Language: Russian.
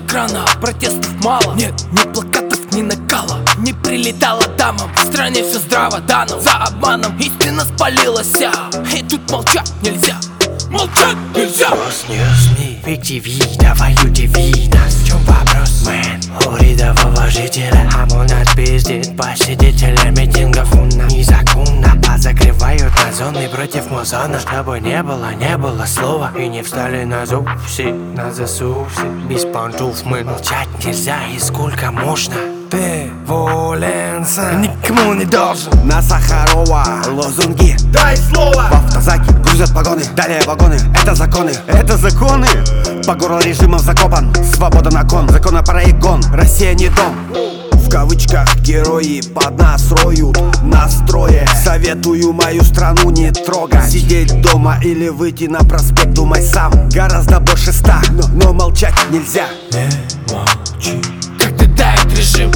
экрана. Протестов мало, нет ни плакатов, ни накала. Не прилетала дамам, в стране все здраво дано. За обманом истина спалилась, и тут молчать нельзя. Молчать нельзя. СМИ, фиктиви, давай удиви нас. В чем вопрос, мэн? У рядового жителя ОМОН отпиздит посетителя митингов. Незаконно позакрывают на зоны против музона, чтобы не было слова и не встали на зуб все, на засув все. Без понтов мы молчать нельзя, и сколько можно. Ты волен сам, никому не должен. На Сахарова лозунги дай слово. в автозаке грузят погоны, далее вагоны. Это законы, по горло режимом закопан. Свобода на кон, законопроект гон. Россия не дом. В кавычках герои под нас роют настрое. Советую мою страну не трогать. Сидеть дома или выйти на проспект, думай сам. Гораздо больше 100, но молчать нельзя. Не молчи. Когда давит режим